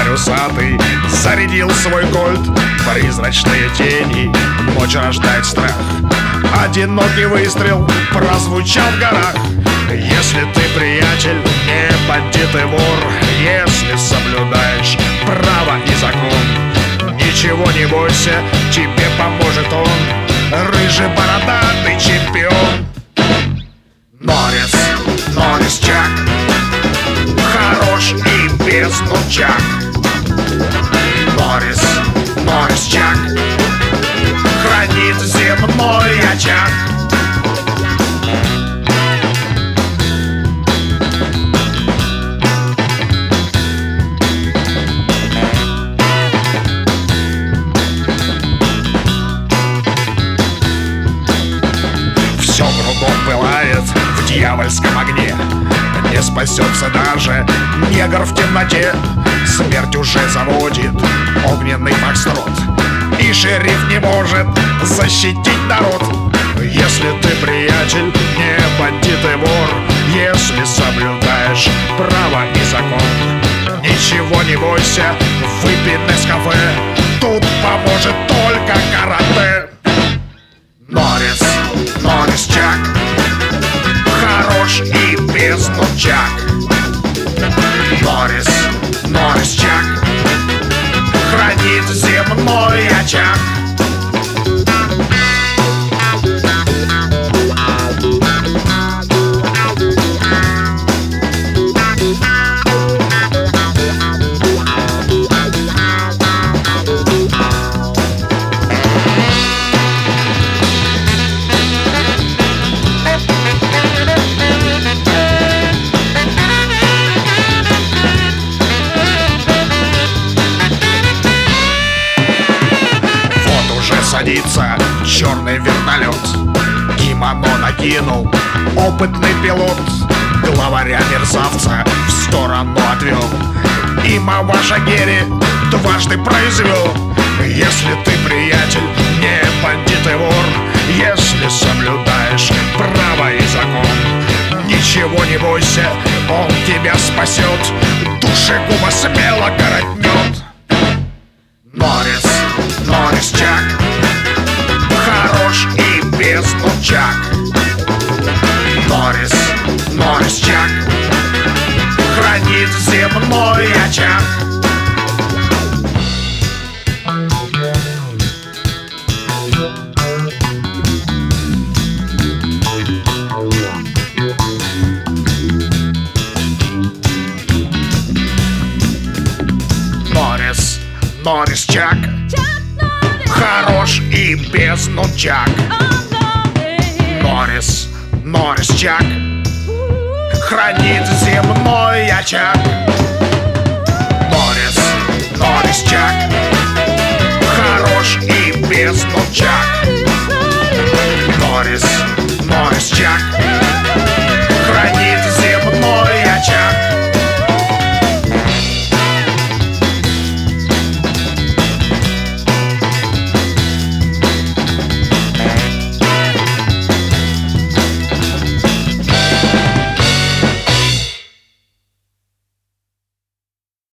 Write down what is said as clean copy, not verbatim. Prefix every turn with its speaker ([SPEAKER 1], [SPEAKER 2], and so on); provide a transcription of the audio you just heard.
[SPEAKER 1] усатый зарядил свой кольт. Призрачные тени, ночь рождает страх. Одинокий выстрел прозвучал в горах. Если ты, приятель, не бандит и вор, если соблюдаешь право и закон, ничего не бойся, тебе поможет он, рыжий бородатый чемпион. Норрис, Норрис Чак, хорош и без нунчак. Норрис, Норрис Чак, хранит земной очаг. Все кругом пылает в дьявольском огне. Не спасется даже негр в темноте. Смерть уже заводит огненный фокстрот, и шериф не может защитить народ. Если ты, приятель, не бандит и вор, если соблюдаешь право и закон, ничего не бойся, выпей Нескафе, тут поможет только карате. Норрис, Норрис Чак, хорош и без нунчак. Норрис, Норрис Чак, хранит земной очаг. Садится черный вертолет, кимоно накинул опытный пилот. Главаря мерзавца в сторону отвел, и Маваша Герри дважды произвел. Если ты, приятель, не бандит и вор, если соблюдаешь право и закон, ничего не бойся, он тебя спасет, душегуба смело коротнет. Норрис, Норрис Чак, хорош и без нунчак. Норрис, Норрис Чак, хранит земной очаг. Норрис, Норрис Чак, хорош и без нунчак. Норрис, Норрис Чак, хранит земной очаг.